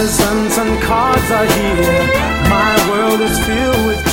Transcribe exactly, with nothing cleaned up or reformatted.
presents and cards are here. My world is filled with